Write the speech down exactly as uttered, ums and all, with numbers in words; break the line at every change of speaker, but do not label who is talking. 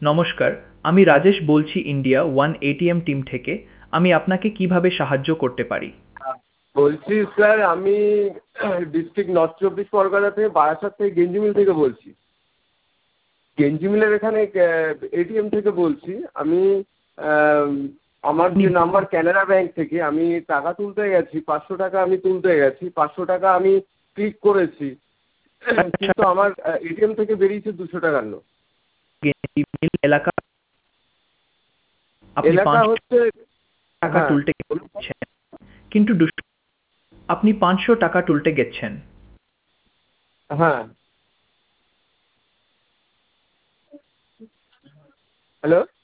নমস্কার, আমি রাজেশ বলছি ইন্ডিয়া ওয়ান এটিএম টিম থেকে। আমি আপনাকে কিভাবে সাহায্য করতে পারি?
বলছি স্যার, আমি ডিস্ট্রিক্ট নর্থ চব্বিশ পরগনা থেকে বারাসাত থেকে গেঞ্জিমিল থেকে বলছি। গেঞ্জিমিলের এখানে এটিএম থেকে বলছি আমি। আমার
আপনি
যে নাম্বার ক্যানারা ব্যাংক থেকে আমি টাকা তুলতে গেছি, পাঁচশো টাকা আমি তুলতে গেছি, পাঁচশো টাকা আমি ক্লিক করেছি,
আচ্ছা,
কিন্তু আমার এটিএম থেকে বেরিয়েছে দুশো টাকার নোট।
গেঞ্জিমিল এলাকা আপনি
এলাকা
পাঁচশো
হচ্ছে,
টাকা
হ্যাঁ
তুলতে
বলুন।
গেছেন, কিন্তু দুশো আপনি পাঁচশো টাকা তুলতে গেছেন।
হ্যাঁ, হ্যালো।